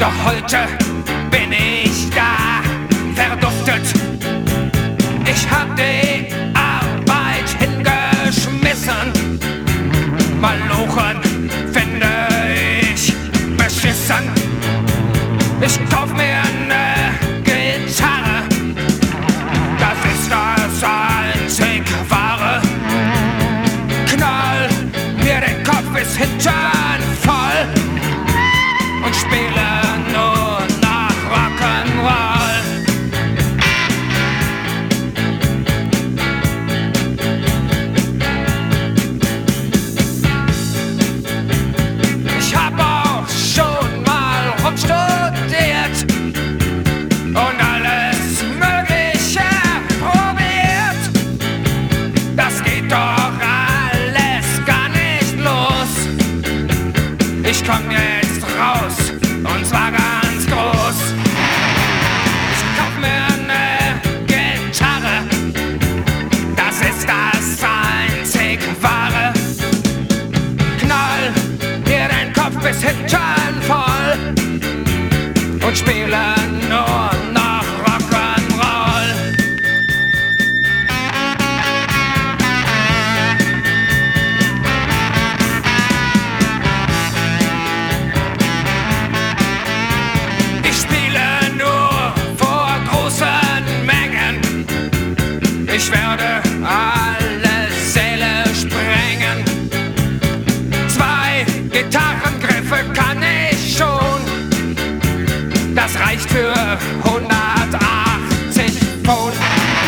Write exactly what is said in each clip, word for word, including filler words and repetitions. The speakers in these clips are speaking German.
Doch heute bin ich da, verduftet. Ich hab die Arbeit hingeschmissen. Malochen finde ich beschissen. Ich kauf mir ne Gitarre, das ist das einzig Wahre. Knall mir den Kopf bis Hintern voll und spiele nur nach Rock'n'Roll. Ich hab auch schon mal rumstudiert und alles Mögliche probiert. Das geht doch alles gar nicht los. Ich komm jetzt raus und zwar ganz groß. Ich kauf mir ne Gitarre, das ist das einzig Wahre. Knall mir den Kopf bis Hintern voll und spiele nur noch Rock'n'Roll. Ich spiele nur vor großen Mengen. Ich werde alle Säle sprengen. Zwei Gitarrengriffe kann ich schon. Das reicht für hundertachtzig Pfund.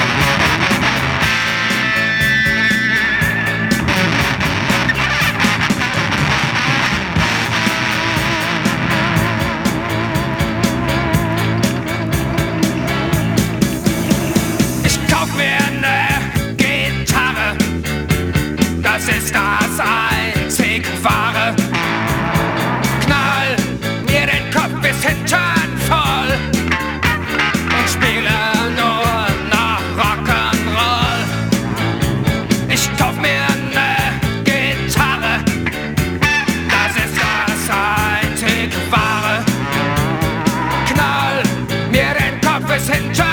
Ich kauf mir ne Gitarre, das ist das einzig Wahre. Knall mir den Kopf bis Hintern voll und spiele nur noch Rock'n'Roll. Ich kauf mir ne Gitarre, das ist das einzig Wahre. Knall mir den Kopf bis Hintern